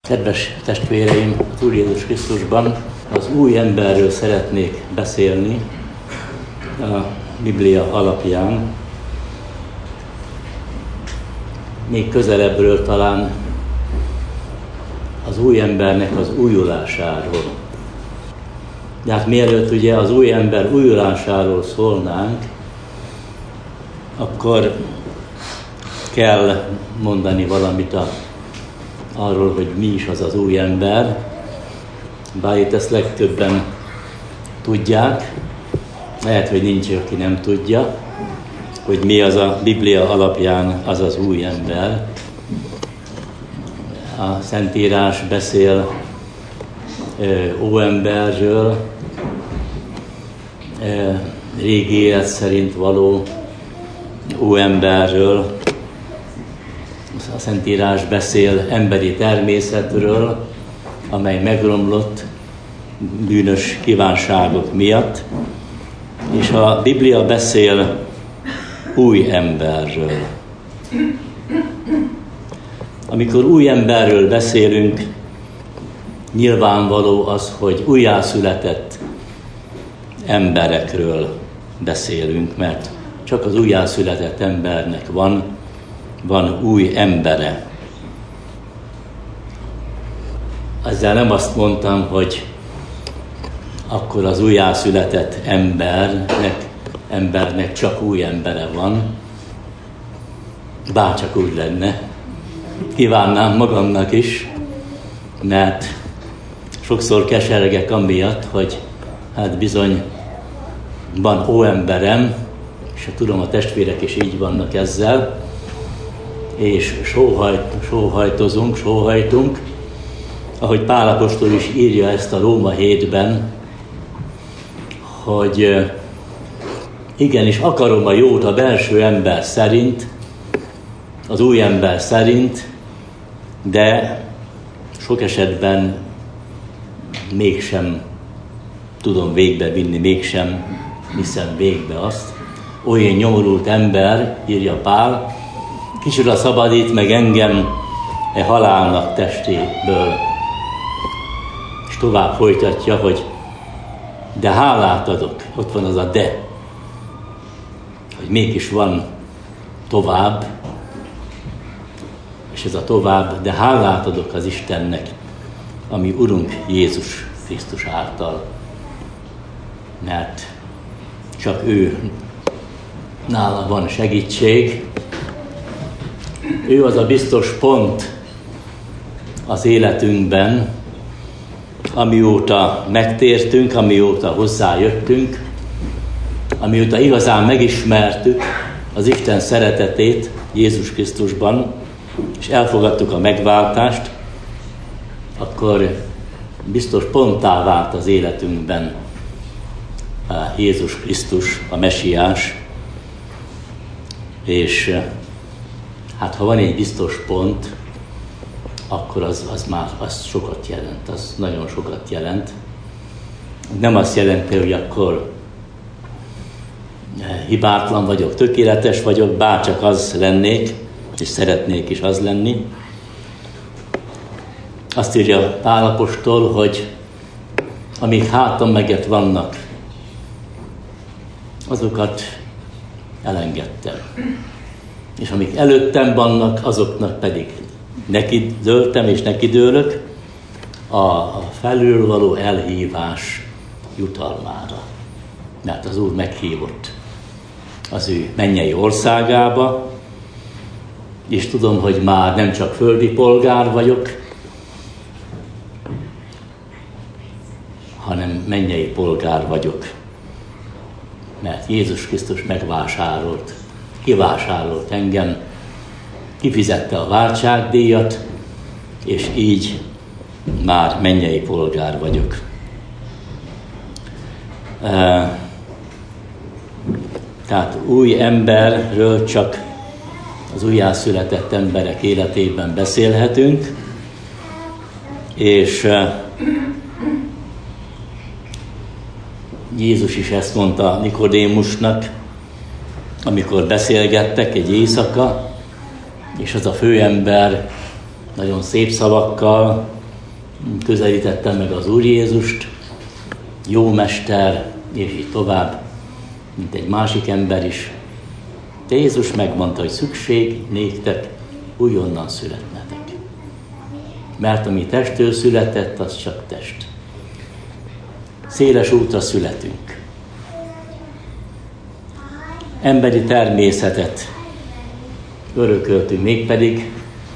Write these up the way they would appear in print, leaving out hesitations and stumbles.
Kedves testvéreim, az Úr Jézus Krisztusban az új emberről szeretnék beszélni a Biblia alapján. Még közelebbről talán az új embernek az újulásáról. De hát mielőtt ugye az új ember újulásáról szólnánk, akkor kell mondani valamit arról, hogy mi is az az új ember. Bár itt ezt legtöbben tudják, lehet, hogy nincs, aki nem tudja, hogy mi az a Biblia alapján az az új ember. A Szentírás beszél óemberről, régi élet szerint való óemberről. A Szentírás beszél emberi természetről, amely megromlott bűnös kívánságok miatt, és a Biblia beszél új emberről. Amikor új emberről beszélünk, nyilvánvaló az, hogy újjászületett emberekről beszélünk, mert csak az újjászületett embernek van új embere. Ezzel nem azt mondtam, hogy akkor az újjászületett embernek csak új embere van, bárcsak úgy lenne. Kívánnám magamnak is, mert sokszor kesergek amiatt, hogy hát bizony van óemberem, és tudom, a testvérek is így vannak ezzel, és sóhajtunk, ahogy Pál apostol is írja ezt a Róma 7-ben, hogy igenis akarom a jót a belső ember szerint, az új ember szerint, de sok esetben mégsem tudom végbevinni, mégsem viszem végbe azt. Olyan nyomorult ember, írja Pál, kicsoda szabadít meg engem e halálnak testéből. És tovább folytatja, hogy de hálát adok, ott van az a de, hogy mégis van tovább, és ez a tovább, de hálát adok az Istennek, ami Urunk Jézus Krisztus által. Mert csak ő, nála van segítség, ő az a biztos pont az életünkben, amióta megtértünk, amióta hozzájöttünk, amióta igazán megismertük az Isten szeretetét Jézus Krisztusban, és elfogadtuk a megváltást, akkor biztos ponttá vált az életünkben Jézus Krisztus, a Mesiás, és hát ha van egy biztos pont, akkor az sokat jelent, az nagyon sokat jelent. Nem azt jelenti, hogy akkor hibátlan vagyok, tökéletes vagyok, bárcsak az lennék, és szeretnék is az lenni. Azt írja Pál apostol, hogy amíg hátam mögött vannak, azokat elengedtem. És amik előttem vannak, azoknak pedig neki dőltem és neki dőlök a felül való elhívás jutalmára. Mert az Úr meghívott az ő mennyei országába, és tudom, hogy már nem csak földi polgár vagyok, hanem mennyei polgár vagyok. Mert Jézus Krisztus kivásárolt engem, kifizette a váltságdíjat, és így már mennyei polgár vagyok. Tehát új emberről csak az újjászületett emberek életében beszélhetünk, és Jézus is ezt mondta Nikodémusnak, amikor beszélgettek egy éjszaka, és az a főember nagyon szép szavakkal közelítette meg az Úr Jézust, jó mester, és így tovább, mint egy másik ember is. De Jézus megmondta, hogy szükség néktek újonnan születnetek. Mert ami testtől született, az csak test. Széles útra születünk. Emberi természetet örököltünk, mégpedig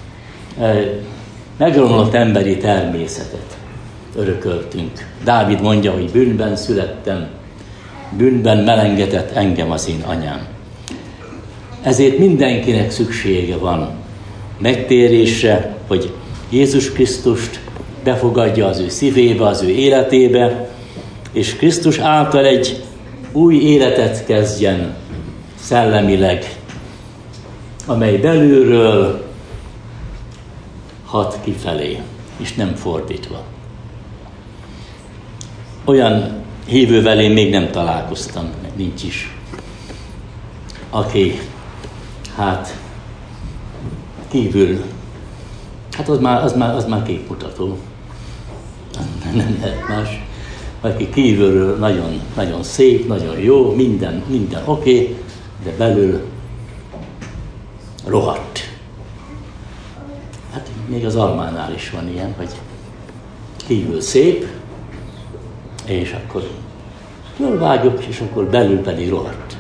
megromlott emberi természetet örököltünk. Dávid mondja, hogy bűnben születtem, bűnben melengetett engem az én anyám. Ezért mindenkinek szüksége van megtérésre, hogy Jézus Krisztust befogadja az ő szívébe, az ő életébe, és Krisztus által egy új életet kezdjen szellemileg, amely belülről hat kifelé, és nem fordítva. Olyan hívővel én még nem találkoztam, meg nincs is, aki kívül, az már képmutató, nem lehet más, aki kívülről nagyon, nagyon szép, nagyon jó, minden oké, de belül rohadt. Hát még az almánál is van ilyen, hogy kívül szép, és akkor fölvágjuk, és akkor belül pedig rohadt.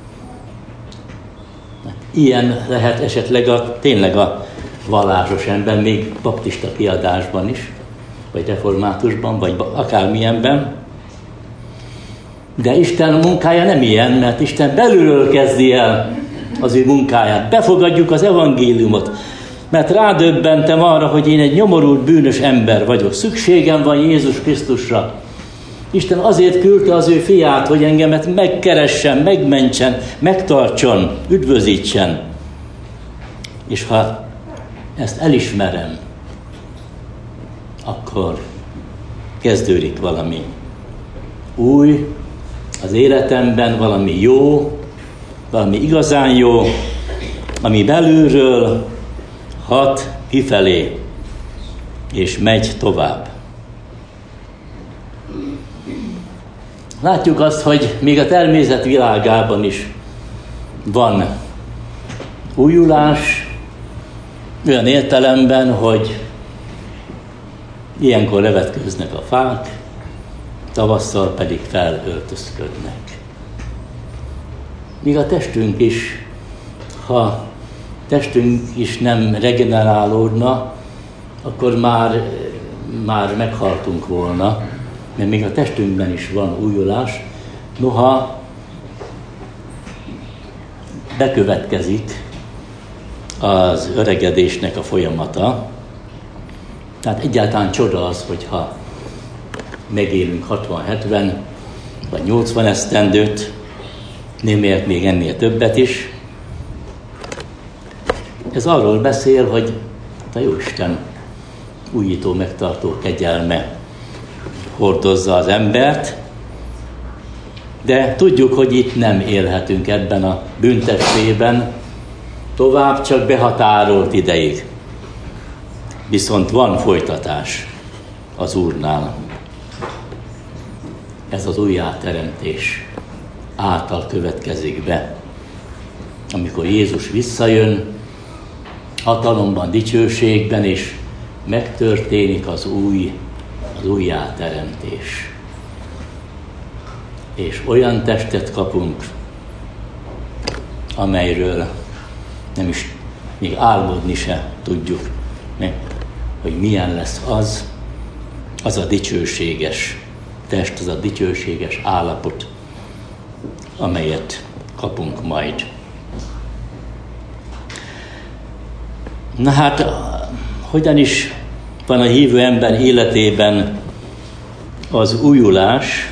Ilyen lehet esetleg tényleg a vallásos ember, még baptista kiadásban is, vagy reformátusban, vagy akármilyenben. De Isten munkája nem ilyen, mert Isten belülről kezdi el az ő munkáját. Befogadjuk az evangéliumot, mert rádöbbentem arra, hogy én egy nyomorult, bűnös ember vagyok. Szükségem van Jézus Krisztusra. Isten azért küldte az ő fiát, hogy engemet megkeressen, megmentsen, megtartson, üdvözítsen. És ha ezt elismerem, akkor kezdődik valami új az életemben, valami jó, valami igazán jó, ami belülről hat kifelé, és megy tovább. Látjuk azt, hogy még a természet világában is van újulás, olyan értelemben, hogy ilyenkor levetkőznek a fák, tavasszal pedig felöltözködnek. Míg a testünk is, ha testünk is nem regenerálódna, akkor már meghaltunk volna, mert még a testünkben is van újulás, noha bekövetkezik az öregedésnek a folyamata. Tehát egyáltalán csoda az, hogyha megélünk 60-70 vagy 80 esztendőt, némiért még ennél többet is. Ez arról beszél, hogy a Jóisten újító, megtartó kegyelme hordozza az embert, de tudjuk, hogy itt nem élhetünk ebben a bűntestében tovább, csak behatárolt ideig. Viszont van folytatás az Úrnál. Ez az újjáteremtés által következik be. Amikor Jézus visszajön, hatalomban, dicsőségben, és megtörténik az újjáteremtés. És olyan testet kapunk, amelyről nem is még álmodni se tudjuk, hogy milyen lesz az a dicsőséges test, az a dicsőséges állapot, amelyet kapunk majd. Na hát, hogyan is van a hívő ember életében az újulás?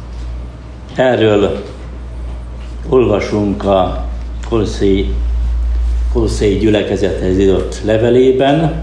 Erről olvasunk a Kolosszai gyülekezethez írott levelében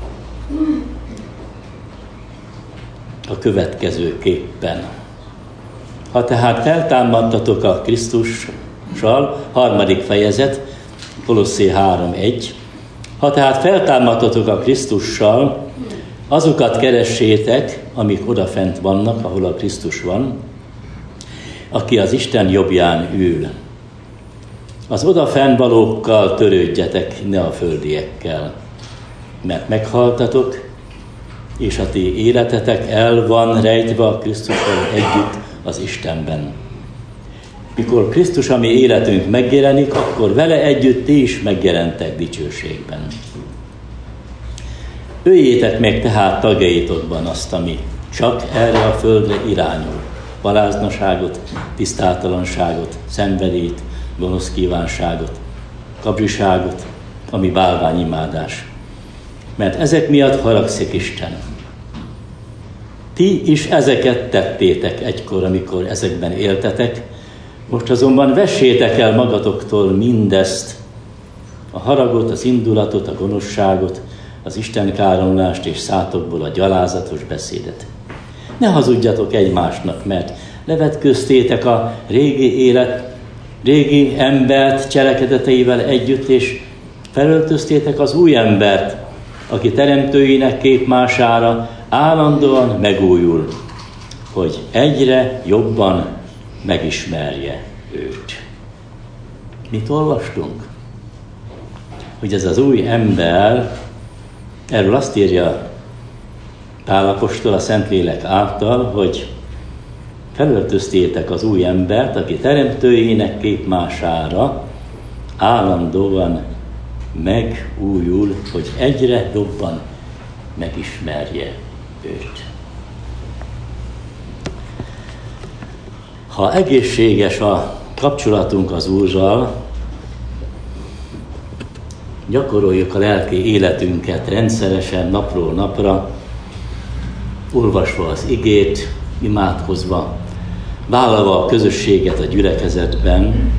a következőképpen. Ha tehát feltámadtatok a Krisztussal, 3. fejezet, Kolosszai 3.1. Ha tehát feltámadtatok a Krisztussal, Azokat keressétek, amik odafent vannak, ahol a Krisztus van, aki az Isten jobbján ül. Az odafent valókkal törődjetek, ne a földiekkel, mert meghaltatok, és a ti életetek el van rejtve a Krisztussal együtt az Istenben. Mikor Krisztus, a mi életünk megjelenik, akkor vele együtt ti is megjelentek dicsőségben. Öljétek meg tehát tagjaitokban azt, ami csak erre a földre irányul. Paráznaságot, tisztátalanságot, szenvedélyt, gonosz kívánságot, kabriságot, ami bálványimádás. Mert ezek miatt haragszik Isten. Ti is ezeket tettétek egykor, amikor ezekben éltetek, most azonban vessétek el magatoktól mindezt, a haragot, az indulatot, a gonoszságot, az Isten káromlást és szátokból a gyalázatos beszédet. Ne hazudjatok egymásnak, mert levetköztétek a régi embert cselekedeteivel együtt, és felöltöztétek az új embert, aki teremtőinek képmására állandóan megújul, hogy egyre jobban megismerje őt. Mit olvastunk? Hogy ez az új ember, erről azt írja Pál apostol a Szentlélek által, hogy felöltöztétek az új embert, aki teremtőjének képmására állandóan megújul, hogy egyre jobban megismerje őt. Ha egészséges a kapcsolatunk az Úrral, gyakoroljuk a lelki életünket rendszeresen, napról napra, olvasva az igét, imádkozva, vállalva a közösséget a gyülekezetben,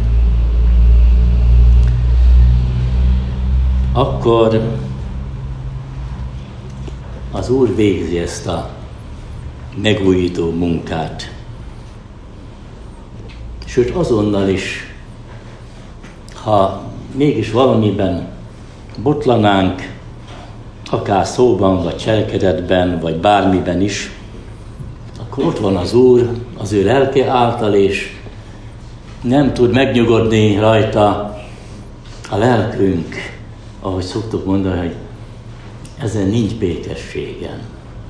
akkor az Úr végzi ezt a megújító munkát. Sőt, azonnal is, ha mégis valamiben botlanánk, akár szóban, vagy cselekedetben, vagy bármiben is, akkor ott van az Úr, az ő lelke által, és nem tud megnyugodni rajta a lelkünk, ahogy szoktuk mondani, hogy ezen nincs békességen.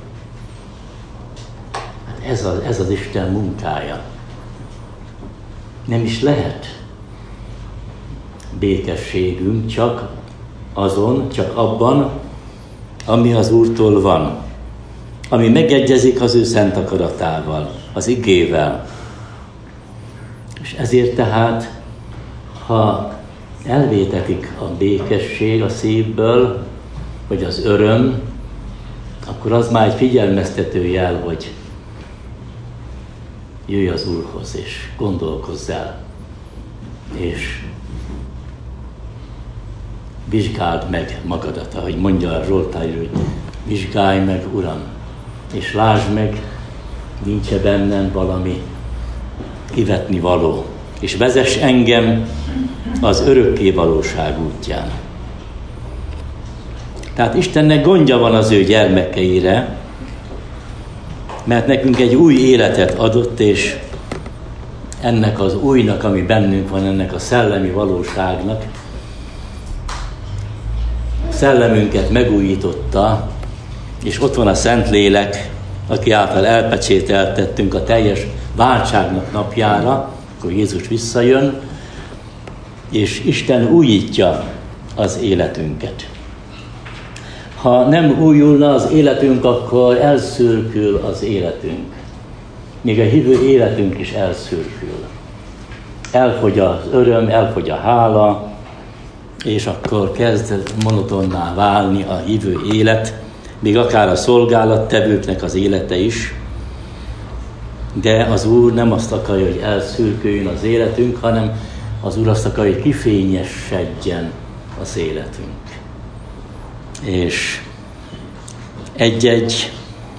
Hát ez az Isten munkája. Nem is lehet békességünk csak abban, ami az Úrtól van, ami megegyezik az ő szent akaratával, az igével. És ezért tehát, ha elvétetik a békesség a szívből, vagy az öröm, akkor az már egy figyelmeztető jel, hogy jöjj az Úrhoz, és gondolkozz el, és vizsgáld meg magadat, ahogy mondja a Zsoltár, hogy vizsgálj meg, Uram, és lásd meg, nincs-e bennem valami kivetni való, és vezess engem az örökké valóság útján. Tehát Istennek gondja van az ő gyermekeire, mert nekünk egy új életet adott, és ennek az újnak, ami bennünk van, ennek a szellemi valóságnak, szellemünket megújította, és ott van a Szentlélek, aki által elpecsételtettünk a teljes váltságnak napjára, akkor Jézus visszajön, és Isten újítja az életünket. Ha nem újulna az életünk, akkor elszürkül az életünk. Még a hívő életünk is elszürkül. Elfogy az öröm, elfogy a hála, és akkor kezd monotonná válni a hívő élet, még akár a szolgálattevőknek az élete is. De az Úr nem azt akarja, hogy elszürküljön az életünk, hanem az Úr azt akarja, hogy kifényesedjen az életünk. És egy-egy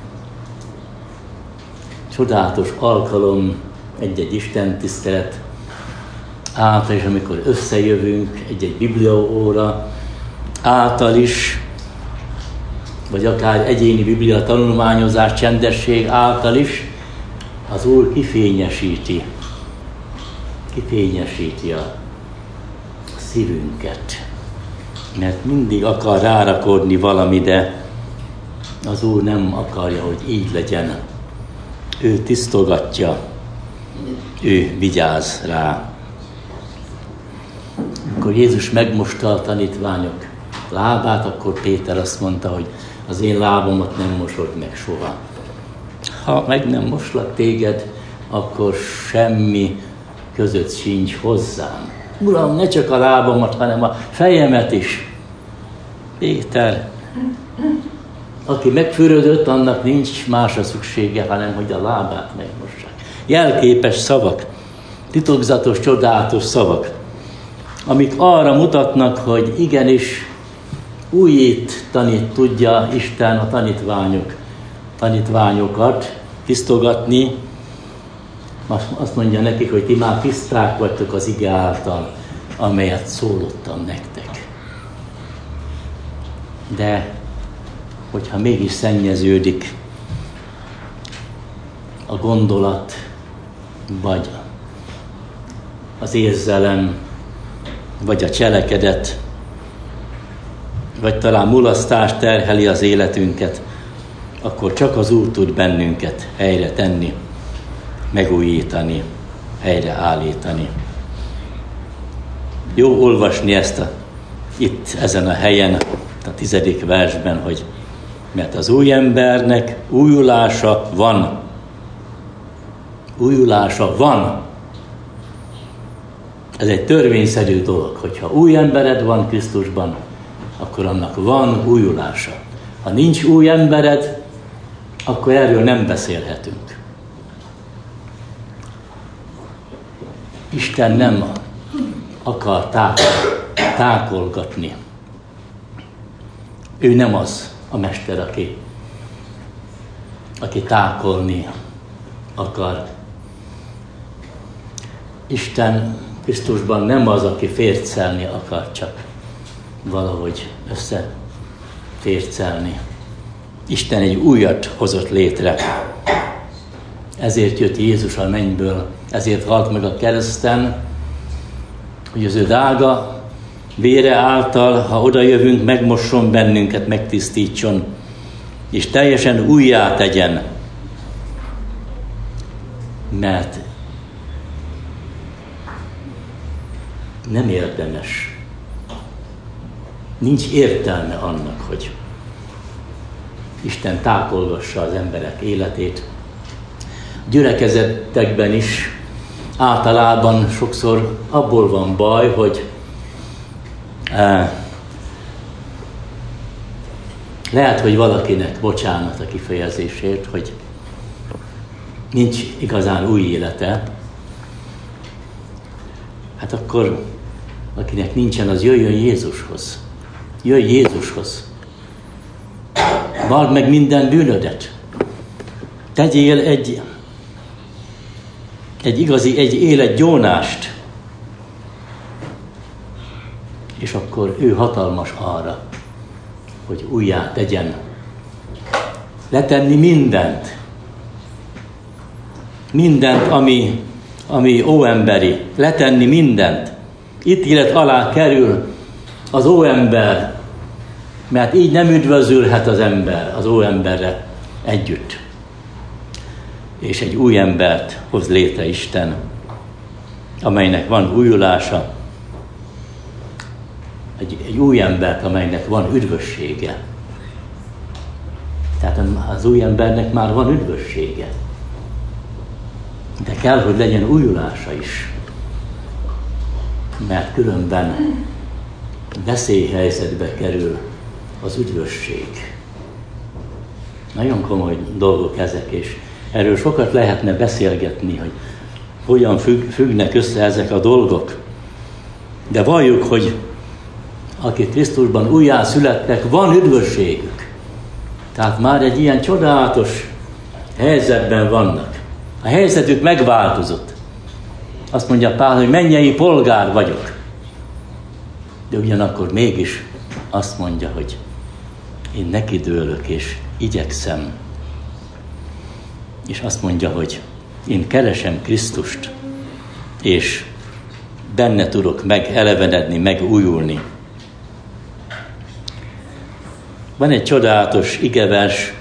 csodálatos alkalom, egy-egy istentisztelet által is, amikor összejövünk, egy-egy bibliaóra által is vagy akár egyéni Biblia tanulmányozás, csendesség által is, az Úr kifényesíti a szívünket. Mert mindig akar rárakodni valami, de az Úr nem akarja, hogy így legyen. Ő tisztogatja, ő vigyáz rá. Amikor Jézus megmosta a tanítványok lábát, akkor Péter azt mondta, hogy az én lábamat nem mosod meg soha. Ha meg nem moslak téged, akkor semmi között sincs hozzám. Uram, ne csak a lábamat, hanem a fejemet is. Péter, aki megfürödött, annak nincs másra szüksége, hanem hogy a lábát megmossák. Jelképes szavak, titokzatos, csodálatos szavak, amik arra mutatnak, hogy igenis újítani tudja Isten a tanítványokat, tisztogatni. Azt mondja nekik, hogy ti már tiszták vagytok az ige által, amelyet szólottam nektek. De hogyha mégis szennyeződik a gondolat, vagy az érzelem, vagy a cselekedet, vagy talán mulasztás terheli az életünket, akkor csak az Úr tud bennünket helyre tenni, megújítani, helyreállítani. Jó olvasni ezt itt ezen a helyen, a 10. versben, hogy mert az új embernek újulása van. Újulása van. Ez egy törvényszerű dolog, hogyha új embered van Krisztusban, akkor annak van újulása. Ha nincs új embered, akkor erről nem beszélhetünk. Isten nem akar tákolgatni. Ő nem az a mester, aki tákolni akar. Isten Krisztusban nem az, aki fércelni akar, csak valahogy összefércelni. Isten egy újat hozott létre. Ezért jött Jézus a mennyből, ezért halt meg a kereszten, hogy az ő drága vére által, ha oda jövünk, megmosson bennünket, megtisztítson, és teljesen újjá tegyen. Mert nem érdemes. Nincs értelme annak, hogy Isten tákolgassa az emberek életét. Gyülekezetekben is általában sokszor abból van baj, hogy lehet, hogy valakinek bocsánat a kifejezésért, hogy nincs igazán új élete, hát akkor akinek nincsen, az jöjjön Jézushoz. Jöjj Jézushoz. Vald meg minden bűnödet. Tegyél egy életgyónást. És akkor ő hatalmas arra, hogy újjá tegyen. Letenni mindent. Mindent, ami óemberi. Letenni mindent. Ítélet alá kerül az óember, mert így nem üdvözülhet az ember az óemberre együtt. És egy új embert hoz létre Isten, amelynek van újulása, egy új embert, amelynek van üdvössége. Tehát az új embernek már van üdvössége. De kell, hogy legyen újulása is. Mert különben veszélyhelyzetbe kerül az üdvösség. Nagyon komoly dolgok ezek, és erről sokat lehetne beszélgetni, hogy hogyan függnek össze ezek a dolgok. De valljuk, hogy akik Krisztusban újjá születtek, van üdvösségük. Tehát már egy ilyen csodálatos helyzetben vannak. A helyzetük megváltozott. Azt mondja Pál, hogy mennyei polgár vagyok. De ugyanakkor mégis azt mondja, hogy én nekidőlök és igyekszem. És azt mondja, hogy én keresem Krisztust, és benne tudok megelevenedni, megújulni. Van egy csodálatos igevers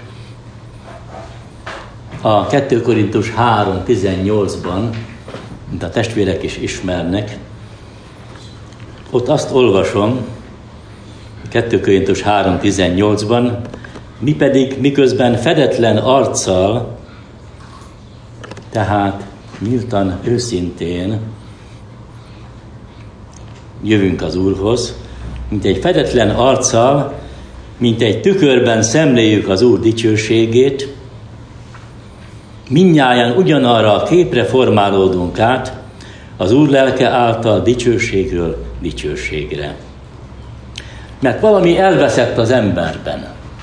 a 2 Korintus 3:18-ban, mint a testvérek is ismernek. Ott azt olvasom, 2 Korintus 3:18-ban, mi pedig miközben fedetlen arccal, tehát nyíltan, őszintén jövünk az Úrhoz, mint egy fedetlen arccal, mint egy tükörben szemléljük az Úr dicsőségét, mindnyájan ugyanarra a képre formálódunk át, az Úr lelke által dicsőségről dicsőségre. Mert valami elveszett az emberben.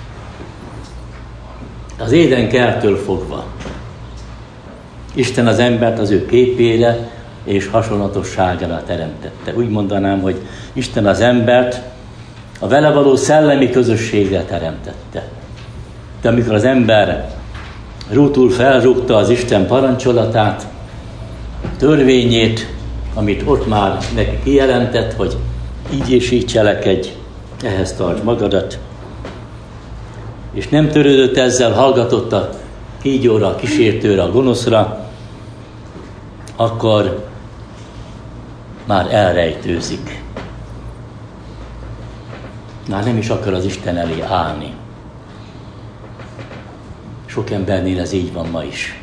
Az Édenkerttől fogva. Isten az embert az ő képére és hasonlatosságára teremtette. Úgy mondanám, hogy Isten az embert a vele való szellemi közösségre teremtette. De amikor az ember rútul felrúgta az Isten parancsolatát, törvényét, amit ott már neki kijelentett, hogy így és így cselekedj, ehhez tartsd magadat, és nem törődött ezzel, hallgatott a kígyóra, a kísértőre, a gonoszra, akkor már elrejtőzik. Már nem is akar az Isten elé állni. Sok embernél ez így van ma is.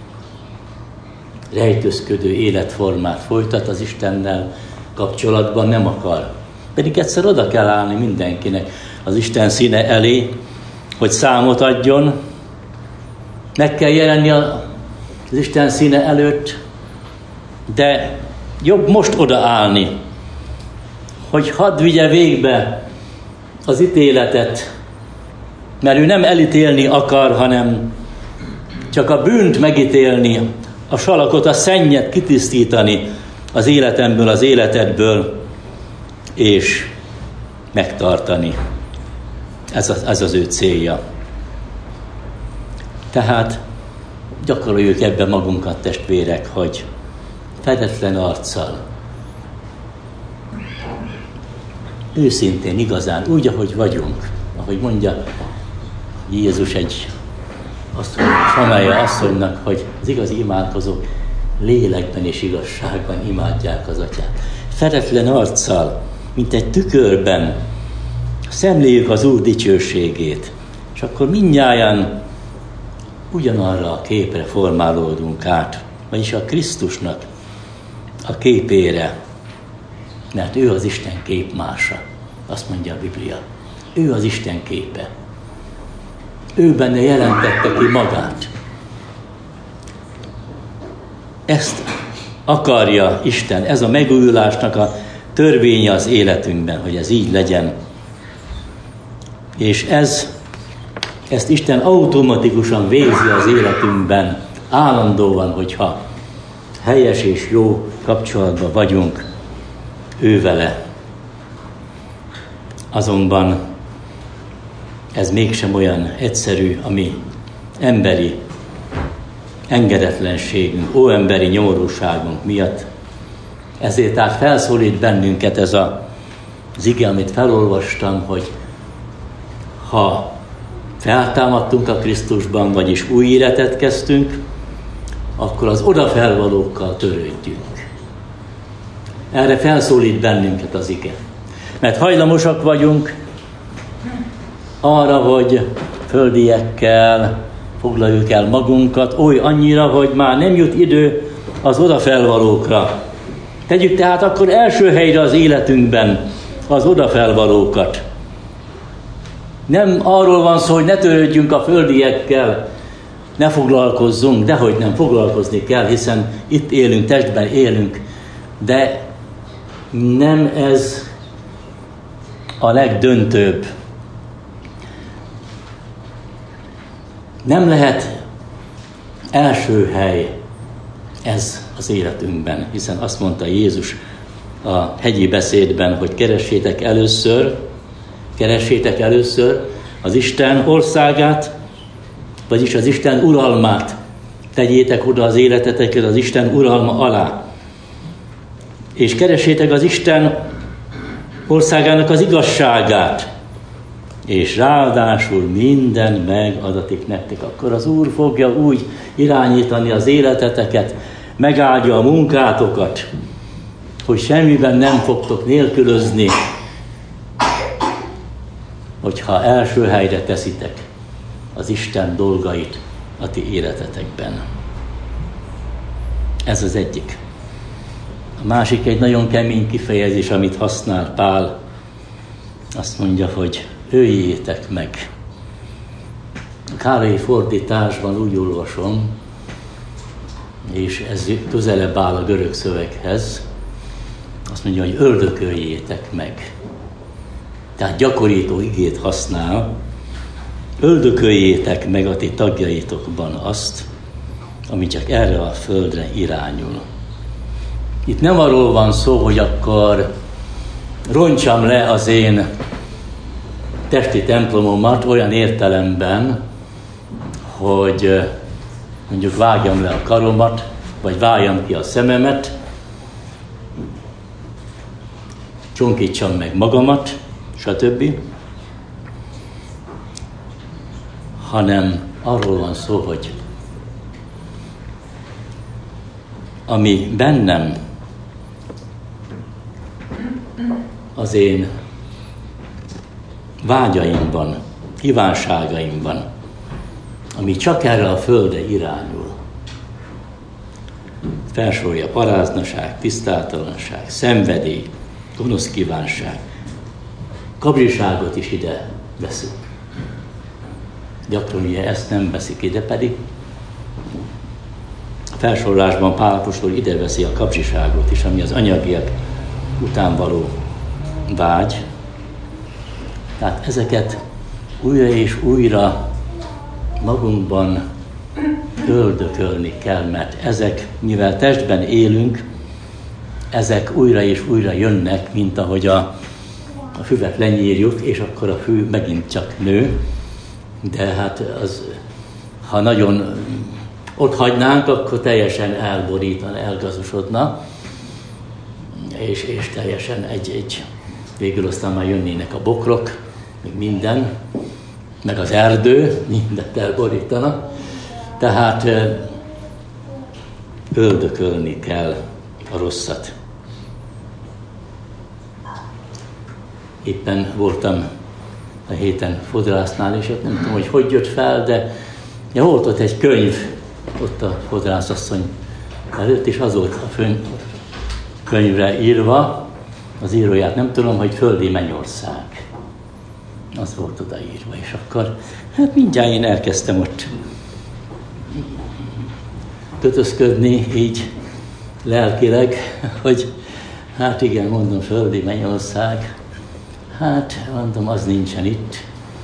Rejtőzködő életformát folytat az Istennel kapcsolatban, nem akar. Pedig egyszer oda kell állni mindenkinek az Isten színe elé, hogy számot adjon. Meg kell jelenni az Isten színe előtt, de jobb most odaállni, hogy hadd vigye végbe az ítéletet, mert ő nem elítélni akar, hanem csak a bűnt megítélni, a salakot, a szennyet kitisztítani az életemből, az életedből, és megtartani. Ez az ő célja. Tehát gyakoroljuk ebben magunkat, testvérek, hogy fedetlen arccal, őszintén, igazán, úgy, ahogy vagyunk, ahogy mondja Jézus Samája asszonynak, hogy az igazi imádkozók lélekben és igazságban imádják az Atyát. Fedetlen arccal, mint egy tükörben szemléljük az Úr dicsőségét, és akkor mindnyájan ugyanarra a képre formálódunk át, vagyis a Krisztusnak a képére, mert ő az Isten képmása, azt mondja a Biblia. Ő az Isten képe. Ő benne jelentette ki magát. Ezt akarja Isten, ez a megújulásnak a törvénye az életünkben, hogy ez így legyen. És ezt Isten automatikusan végzi az életünkben, állandóan, hogyha helyes és jó kapcsolatban vagyunk ővele. Azonban ez mégsem olyan egyszerű, ami emberi engedetlenségünk, óemberi nyomorúságunk miatt. Ezért tehát felszólít bennünket ez az ige, amit felolvastam, hogy ha feltámadtunk a Krisztusban, vagyis új életet kezdtünk, akkor az odafelvalókkal törődjünk. Erre felszólít bennünket az ige. Mert hajlamosak vagyunk arra, hogy földiekkel foglaljuk el magunkat, oly annyira, hogy már nem jut idő az odafelvalókra. Tegyük tehát akkor első helyre az életünkben az odafelvalókat. Nem arról van szó, hogy ne törődjünk a földiekkel, ne foglalkozzunk, dehogy nem foglalkozni kell, hiszen itt élünk, testben élünk, de nem ez a legdöntőbb. Nem lehet első hely ez az életünkben, hiszen azt mondta Jézus a hegyi beszédben, hogy keressétek először az Isten országát, vagyis az Isten uralmát tegyétek oda az életeteket az Isten uralma alá. És keresétek az Isten országának az igazságát, és ráadásul minden megadatik nektek. Akkor az Úr fogja úgy irányítani az életeteket, megáldja a munkátokat, hogy semmiben nem fogtok nélkülözni, hogyha első helyre teszitek az Isten dolgait a ti életetekben. Ez az egyik. A másik egy nagyon kemény kifejezés, amit használ Pál. Azt mondja, hogy öljétek meg. A Károlyi fordításban úgy olvasom, és ez közelebb áll a görög szöveghez, azt mondja, hogy öldököljétek meg. Tehát gyakorító igét használ, öldököljétek meg a ti tagjaitokban azt, ami csak erre a földre irányul. Itt nem arról van szó, hogy akkor roncsam le az én testi templomomat olyan értelemben, hogy mondjuk vágjam le a karomat, vagy váljam ki a szememet, csonkítsam meg magamat, stb. Hanem arról van szó, hogy ami bennem, az én vágyaimban, kívánságaimban, ami csak erre a földre irányul. Felsorolja paráznaság, tisztátalanság, szenvedély, gonosz kívánság, kabriságot is ide veszünk. Gyakran ugye ezt nem veszik ide, pedig a felsorolásban Pál apostol ide veszi a kapzsiságot is, ami az anyagiak után való vágy. Tehát ezeket újra és újra magunkban öldökölni kell, mert ezek, mivel testben élünk, ezek újra és újra jönnek, mint ahogy a füvet lenyírjuk, és akkor a fű megint csak nő. De hát az, ha nagyon ott hagynánk, akkor teljesen elborítana, elgazosodna, és teljesen végül aztán már jönnének a bokrok, meg minden, meg az erdő, mindent elborítana. Tehát öldökölni kell a rosszat. Éppen voltam a héten fodrásznál, és nem tudom, hogy jött fel, de volt ott egy könyv, ott a fodrászasszony előtt, és az volt a könyvre írva, az íróját nem tudom, hogy Földi Mennyország. Az volt odaírva, és akkor hát mindjárt én elkezdtem ott kötözködni, így lelkileg, hogy hát igen, mondom, Földi Mennyország. Hát, mondom, az nincsen itt,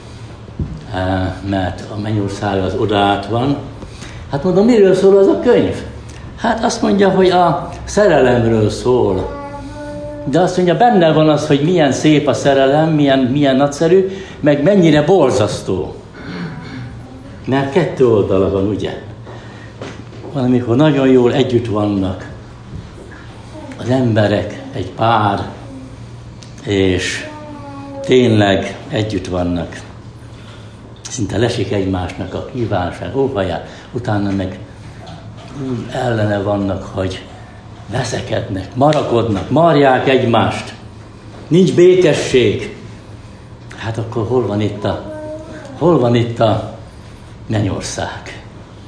mert a mennyország az odaát van. Hát mondom, miről szól az a könyv? Hát azt mondja, hogy a szerelemről szól. De azt mondja, benne van az, hogy milyen szép a szerelem, milyen nagyszerű, meg mennyire borzasztó. Mert kettő oldala van, ugye? Van, amikor nagyon jól együtt vannak az emberek, egy pár, és tényleg együtt vannak. Szinte lesik egymásnak a kívánság, óhaját, utána meg úgy ellene vannak, hogy veszekednek, marakodnak, marják egymást. Nincs békesség. Hát akkor hol van itt a mennyország?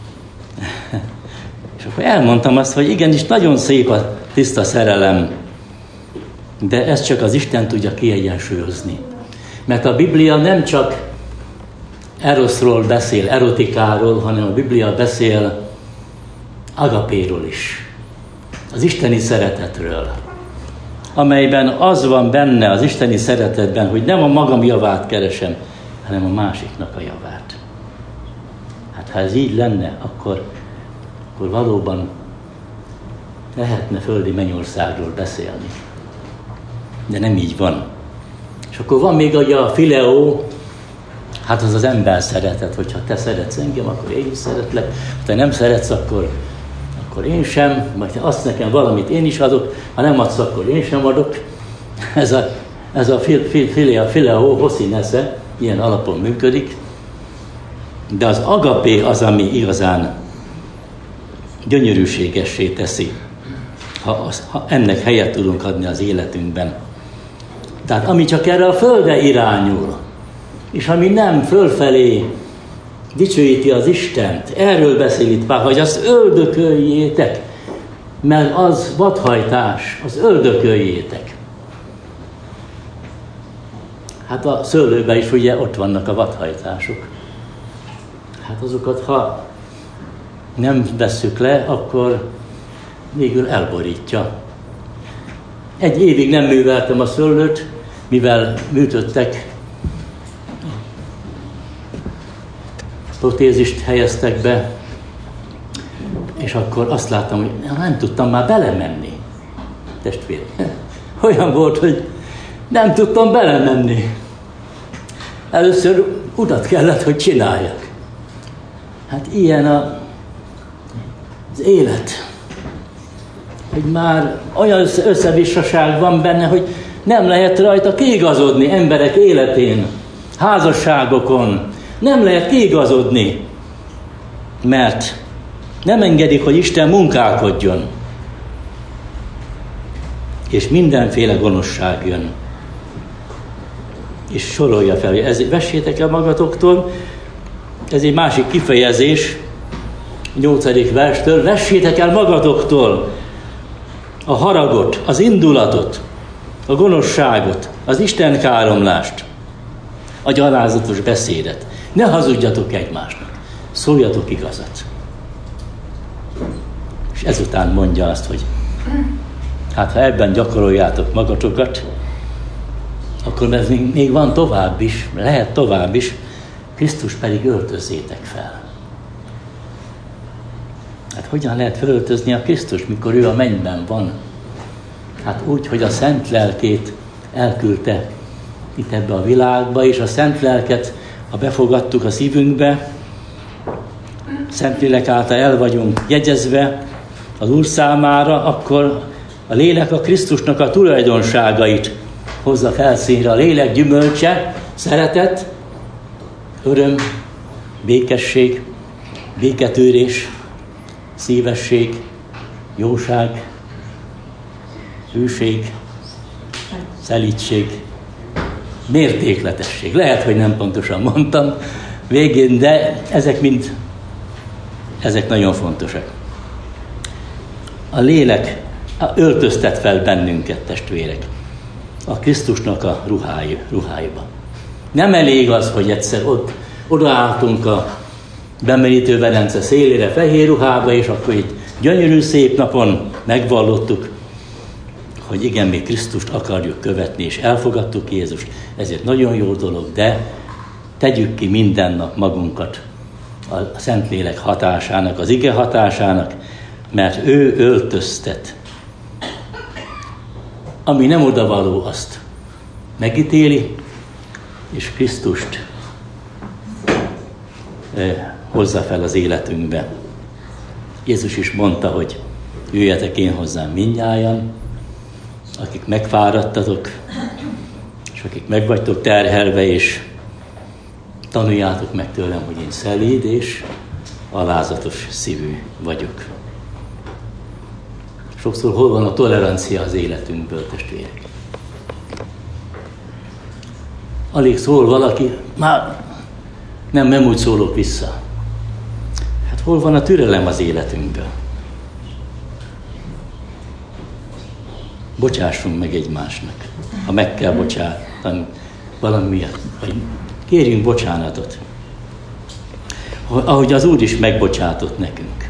És akkor elmondtam azt, hogy igenis nagyon szép a tiszta szerelem, de ezt csak az Isten tudja kiegyensúlyozni. Mert a Biblia nem csak eroszról beszél, erotikáról, hanem a Biblia beszél agapéról is. Az isteni szeretetről, amelyben az van benne az isteni szeretetben, hogy nem a magam javát keresem, hanem a másiknak a javát. Hát ha ez így lenne, akkor valóban lehetne földi mennyországról beszélni. De nem így van. És akkor van még ugye a fileó, Hát az az ember szeretet, hogyha te szeretsz engem, akkor én is szeretlek, ha te nem szeretsz, akkor én sem, vagy te adsz nekem valamit, én is adok, ha nem adsz, akkor én sem adok. Ez a fileo hoszinesze ilyen alapon működik, de az agapé az, ami igazán gyönyörűségessé teszi, ha ennek helyet tudunk adni az életünkben. Tehát ami csak erre a földre irányul, és ami nem fölfelé dicsőíti az Istent, erről beszél itt Pál, hogy azt öldököljétek, mert az vadhajtás, az öldököljétek. Hát a szőlőben is ugye ott vannak a vadhajtások. Hát azokat, ha nem vesszük le, akkor végül elborítja. Egy évig nem műveltem a szőlőt, mivel műtöttek, protézist helyeztek be, és akkor azt láttam, hogy nem tudtam már belemenni. Testvér. Olyan volt, hogy nem tudtam belemenni. Először utat kellett, hogy csináljak. Hát ilyen az élet, hogy már olyan összevisszaság van benne, hogy nem lehet rajta kiigazodni emberek életén, házasságokon. Nem lehet kiigazodni, mert nem engedik, hogy Isten munkálkodjon. És mindenféle gonoszság jön. És sorolja fel, hogy ezért vessétek el magatoktól, ez egy másik kifejezés, 8. verstől, vessétek el magatoktól a haragot, az indulatot, a gonoszságot, az istenkáromlást, a gyalázatos beszédet. Ne hazudjatok egymásnak, szóljatok igazat. És ezután mondja azt, hogy hát ha ebben gyakoroljátok magatokat, akkor ez még van tovább is, lehet tovább is, Krisztus pedig öltözzétek fel. Hát hogyan lehet felöltözni a Krisztus, mikor ő a mennyben van? Hát úgy, hogy a Szent Lelkét elküldte itt ebbe a világba, és a Szent Lelket, ha befogadtuk a szívünkbe, Szentlélek által el vagyunk jegyezve az Úr számára, akkor a lélek a Krisztusnak a tulajdonságait hozza felszínre. A lélek gyümölcse, szeretet, öröm, békesség, béketűrés, szívesség, jóság, hűség, szelídség, mértékletesség. Lehet, hogy nem pontosan mondtam végén, de ezek nagyon fontosak. A lélek öltöztet fel bennünket, testvérek, a Krisztusnak a ruháiba. Nem elég az, hogy egyszer odaálltunk a bemerítő Velence szélére fehér ruhába, és akkor itt gyönyörű szép napon megvallottuk, hogy igen, mi Krisztust akarjuk követni, és elfogadtuk Jézust. Ezért nagyon jó dolog, de tegyük ki minden nap magunkat a Szentlélek hatásának, az ige hatásának, mert ő öltöztet. Ami nem odavaló, azt megítéli, és Krisztust hozza fel az életünkbe. Jézus is mondta, hogy jöjjetek én hozzám mindnyájan, akik megfáradtatok, és akik meg vagytok terhelve, és tanuljátok meg tőlem, hogy én szelíd és alázatos szívű vagyok. Sokszor hol van a tolerancia az életünkből, testvérek? Alig szól valaki, már nem úgy szólok vissza. Hát hol van a türelem az életünkből? Bocsássunk meg egymásnak, ha meg kell bocsátani valami miatt, vagy kérjünk bocsánatot. Ahogy az Úr is megbocsátott nekünk.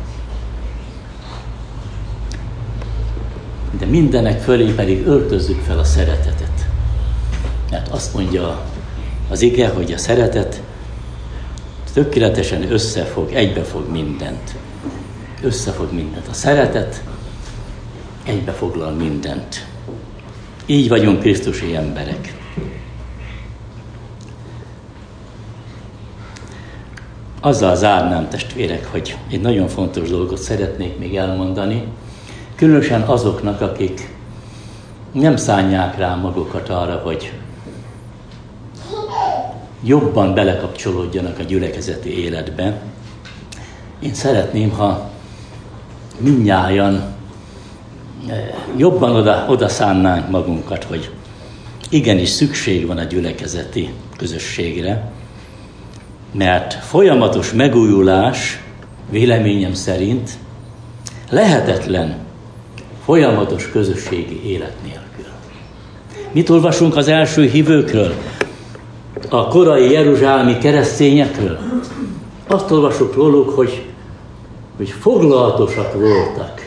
De mindenek fölé pedig öltözzük fel a szeretetet. Mert azt mondja az ige, hogy a szeretet tökéletesen összefog, egybefog mindent. Összefog mindent. A szeretet egybefoglal mindent. Így vagyunk krisztusi emberek. azzal zárnám, testvérek, hogy egy nagyon fontos dolgot szeretnék még elmondani, különösen azoknak, akik nem szánják rá magukat arra, hogy jobban belekapcsolódjanak a gyülekezeti életbe. Én szeretném, ha mindnyájan jobban oda szánnánk magunkat, hogy igenis szükség van a gyülekezeti közösségre, mert folyamatos megújulás véleményem szerint lehetetlen folyamatos közösségi élet nélkül. Mit olvasunk az első hívőkről? A korai jeruzsálemi keresztényekről? Azt olvasok róluk, hogy foglalatosak voltak.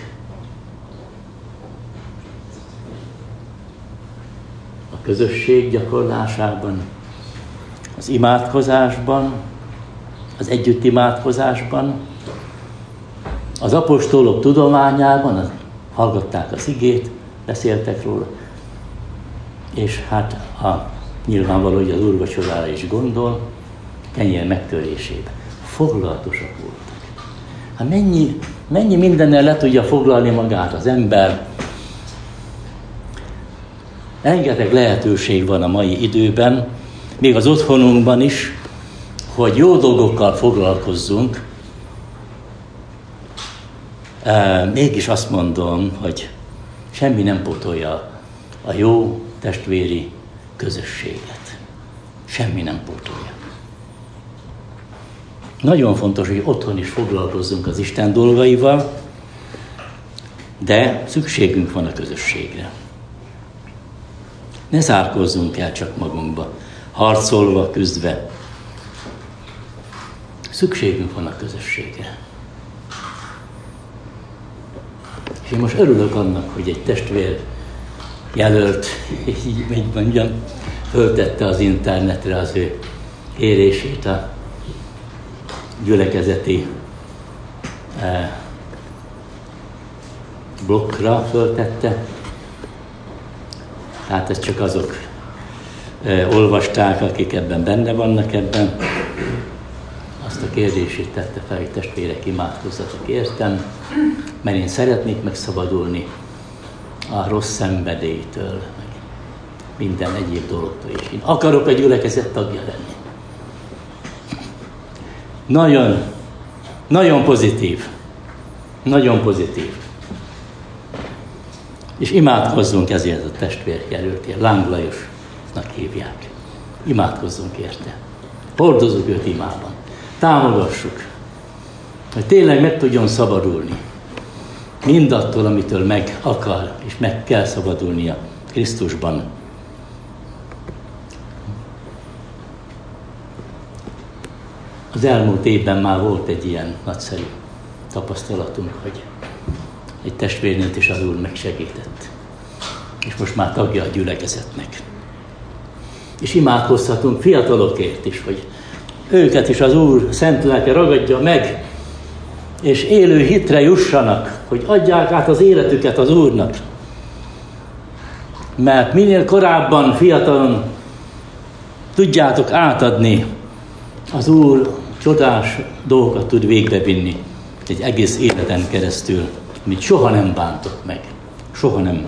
A közösség gyakorlásában, az imádkozásban, az együtt imádkozásban, az apostolok tudományában, hallgatták az igét, beszéltek róla, és hát nyilvánvaló, hogy az úrvacsorára is gondol, kenyér megtörésében. Foglalatosak voltak. Hát mennyi mindennel le tudja foglalni magát az ember. Rengeteg lehetőség van a mai időben, még az otthonunkban is, hogy jó dolgokkal foglalkozzunk. Mégis azt mondom, hogy semmi nem pótolja a jó testvéri közösséget. Semmi nem pótolja. Nagyon fontos, hogy otthon is foglalkozzunk az Isten dolgaival, de szükségünk van a közösségre. Ne zárkózzunk el csak magunkba, harcolva, küzdve. Szükségünk van a közösségre. És én most örülök annak, hogy egy testvér jelölt, így mondjam, föltette az internetre az ő kérését a gyülekezeti blokkra föltette. Hát ezt csak azok olvasták, akik ebben benne vannak ebben. Azt a kérdését tette fel, hogy testvérek, imádkozzatok értem, mert én szeretnék megszabadulni a rossz szenvedélytől, meg minden egyéb dologtól is. Én akarok a gyülekezet tagja lenni. Nagyon, nagyon pozitív. Nagyon pozitív. És imádkozzunk ezért a testvérjelöltért, Láng Lajosnak hívják. Imádkozzunk érte. Hordozzuk őt imában. Támogassuk, hogy tényleg meg tudjon szabadulni mindattól, amitől meg akar, és meg kell szabadulnia Krisztusban. Az elmúlt évben már volt egy ilyen nagyszerű tapasztalatunk, hogy egy testvérnőt is az Úr megsegített. És most már tagja a gyülekezetnek. És imádkozhatunk fiatalokért is, hogy őket is az Úr szent lelke ragadja meg, és élő hitre jussanak, hogy adják át az életüket az Úrnak. Mert minél korábban, fiatalon tudjátok átadni, az Úr csodás dolgokat tud végbevinni egy egész életen keresztül, amit soha nem bántok meg. Soha nem.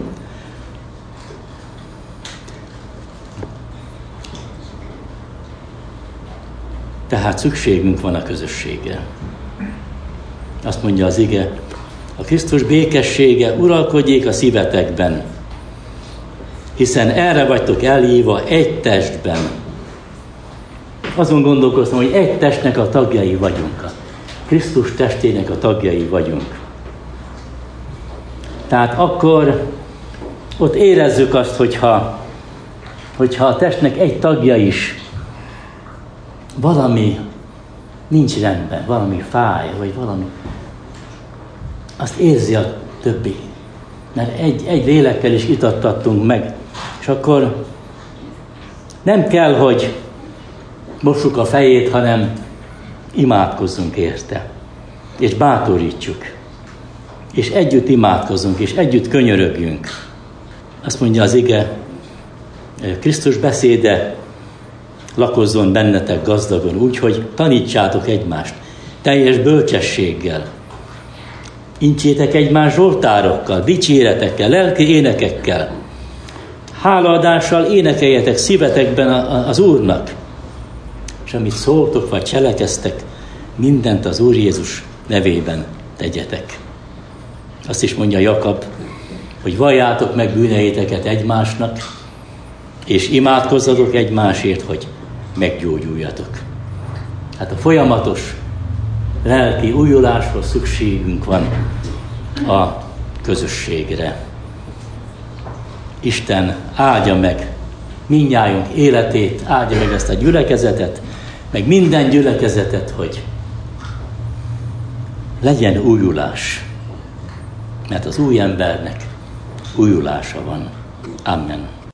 Tehát szükségünk van a közösségre. Azt mondja az ige, a Krisztus békessége uralkodjék a szívetekben, hiszen erre vagytok elhívva egy testben. Azon gondolkoztam, hogy egy testnek a tagjai vagyunk. A Krisztus testének a tagjai vagyunk. Tehát akkor ott érezzük azt, hogyha a testnek egy tagja is valami nincs rendben, valami fáj, vagy valami, azt érzi a többi. Mert egy lélekkel is itattattunk meg. És akkor nem kell, hogy mossuk a fejét, hanem imádkozzunk érte. És bátorítsuk. És együtt imádkozzunk, és együtt könyörögjünk. Azt mondja az ige, Krisztus beszéde lakozzon bennetek gazdagon, úgyhogy tanítsátok egymást. teljes bölcsességgel. Intsétek egymás zsoltárokkal, dicséretekkel, lelki énekekkel. Hálaadással énekeljetek szívetekben az Úrnak. És amit szóltok vagy cselekeztek, mindent az Úr Jézus nevében tegyetek. Azt is mondja Jakab, hogy valljátok meg bűneiteket egymásnak, és imádkozzatok egymásért, hogy meggyógyuljatok. Hát a folyamatos lelki újuláshoz szükségünk van a közösségre. Isten áldja meg mindnyájunk életét, áldja meg ezt a gyülekezetet, meg minden gyülekezetet, hogy legyen újulás, mert az új embernek újulása van. Amen.